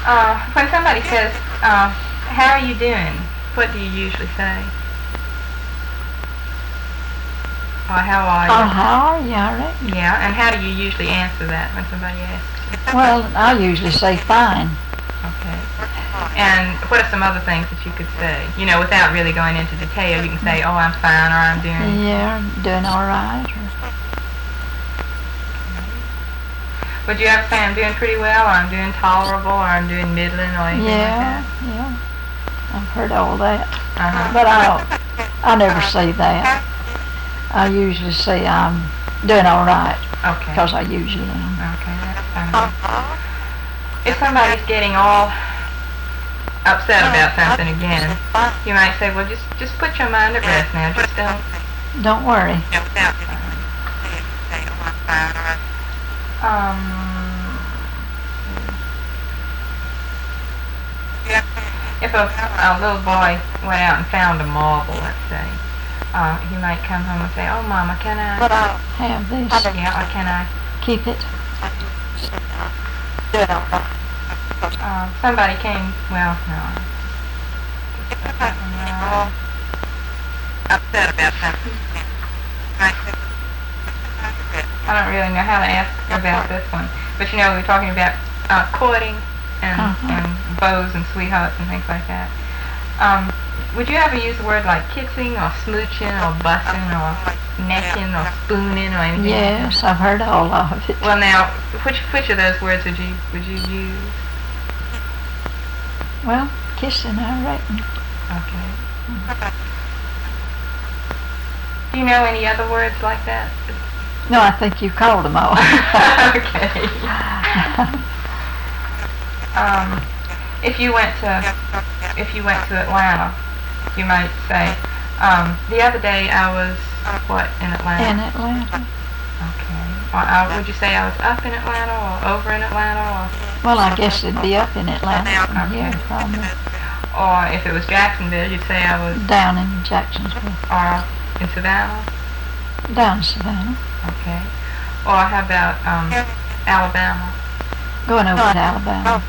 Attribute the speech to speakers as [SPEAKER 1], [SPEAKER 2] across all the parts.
[SPEAKER 1] When somebody says, how are you doing? What do you usually say? Or how are you?
[SPEAKER 2] Oh, how are you? All right.
[SPEAKER 1] Yeah, and how do you usually answer that when somebody asks you?
[SPEAKER 2] Well, I usually say fine.
[SPEAKER 1] Okay. And what are some other things that you could say? You know, without really going into detail, you can say, oh, I'm fine, or I'm doing...
[SPEAKER 2] Yeah, doing all right.
[SPEAKER 1] Would you ever say I'm doing pretty well, or I'm doing tolerable, or I'm doing middling, or anything like that?
[SPEAKER 2] Yeah. I've heard all that.
[SPEAKER 1] Uh-huh.
[SPEAKER 2] But I never say that. I usually say I'm doing all right.
[SPEAKER 1] Okay.
[SPEAKER 2] Because I usually am.
[SPEAKER 1] Okay, that's fine. If somebody's getting all upset about something again, you might say, well, just put your mind at rest now. Just
[SPEAKER 2] don't worry.
[SPEAKER 1] If a little boy went out and found a marble, let's say, he might come home and say, oh, Mama, can I
[SPEAKER 2] have this?
[SPEAKER 1] Yeah, or can I
[SPEAKER 2] keep it?
[SPEAKER 1] Somebody came, well, no. Upset about something. I don't really know how to ask about this one. But you know, we were talking about courting and beaux and sweethearts and things like that. Would you ever use a word like kissing or smooching or bussing or necking or spooning or anything?
[SPEAKER 2] Yes, I've heard all of it.
[SPEAKER 1] Well, now, which of those words would you use?
[SPEAKER 2] Well, kissing, I reckon.
[SPEAKER 1] Okay. Do you know any other words like that?
[SPEAKER 2] No, I think you called them all.
[SPEAKER 1] Okay. If you went to Atlanta, you might say, the other day I was what in Atlanta?
[SPEAKER 2] In Atlanta.
[SPEAKER 1] Okay. Or would you say I was up in Atlanta or over in Atlanta? Or?
[SPEAKER 2] Well, I guess it'd be up in Atlanta.
[SPEAKER 1] Okay.
[SPEAKER 2] Yeah, probably.
[SPEAKER 1] Or if it was Jacksonville, you'd say I was
[SPEAKER 2] down in Jacksonville.
[SPEAKER 1] Or in Savannah?
[SPEAKER 2] Down in Savannah.
[SPEAKER 1] Okay. Or how about Alabama?
[SPEAKER 2] Going over to Alabama.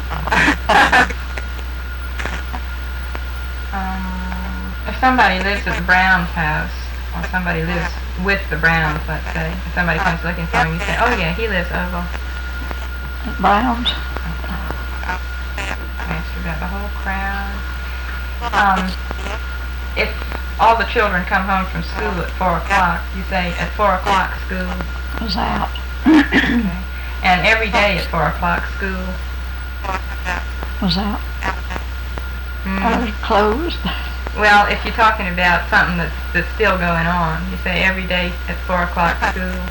[SPEAKER 1] If somebody lives at the Browns' house, or somebody lives with the Browns, let's say, and somebody comes looking for him, you say, oh yeah, he lives over
[SPEAKER 2] at Browns.
[SPEAKER 1] Ask you about the whole crowd. If all the children come home from school at 4 o'clock, you say, at 4 o'clock school
[SPEAKER 2] was out.
[SPEAKER 1] Okay. And every day at 4 o'clock school
[SPEAKER 2] was out. Or closed.
[SPEAKER 1] Well, if you're talking about something that's still going on, you say every day at 4 o'clock school.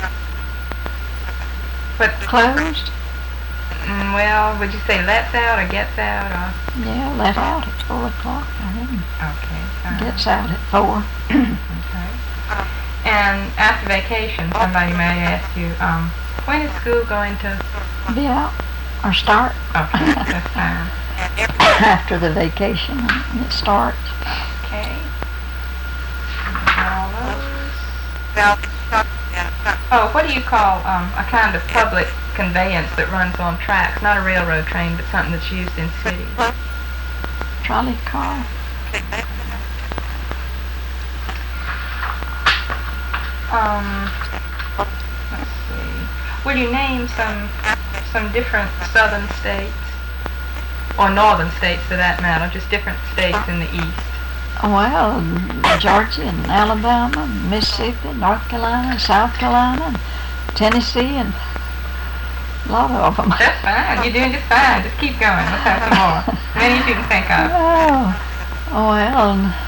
[SPEAKER 1] But
[SPEAKER 2] closed?
[SPEAKER 1] Well, would you say lets out or gets out? Or?
[SPEAKER 2] Yeah, let out at 4 o'clock, I think.
[SPEAKER 1] Okay.
[SPEAKER 2] Gets out at 4.
[SPEAKER 1] Okay. And after vacation, somebody might ask you, when is school going to
[SPEAKER 2] be out or start?
[SPEAKER 1] Okay, that's fine.
[SPEAKER 2] After the vacation, it starts.
[SPEAKER 1] Okay. All those. Oh, what do you call a kind of public conveyance that runs on tracks? Not a railroad train, but something that's used in cities.
[SPEAKER 2] Trolley car.
[SPEAKER 1] Let's see. Will you name some different southern states? Or northern states for that matter, just different states in the east.
[SPEAKER 2] Well, Georgia and Alabama, Mississippi, North Carolina, South Carolina, Tennessee, and a lot of them.
[SPEAKER 1] That's fine. You're doing just fine. Just keep going. Let's have some more. Many you can think of.
[SPEAKER 2] Oh, well,